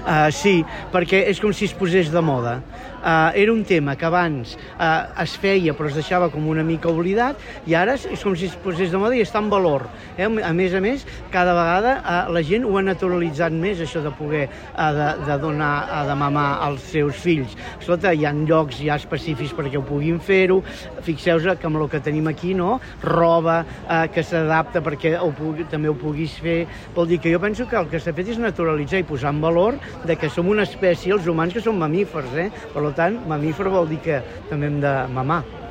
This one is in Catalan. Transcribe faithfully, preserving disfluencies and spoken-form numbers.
Uh, sí, perquè és com si es posés de moda. Uh, era un tema que abans uh, es feia però es deixava com una mica oblidat i ara és com si es posés de moda i està en valor. Eh? A més a més, cada vegada uh, la gent ho ha naturalitzat més, això de poder uh, de, de donar uh, de mamar als seus fills. Escolta, hi ha llocs ja específics perquè ho puguin fer-ho. Fixeu-vos que amb el que tenim aquí, no? Roba uh, que s'adapta perquè ho pugui, també ho puguis fer. Vol dir que jo penso que el que s'ha fet és naturalitzar i posar en valor de que som una espècie, els humans, que som mamífers, eh? Per tant, mamífer vol dir que també hem de mamar.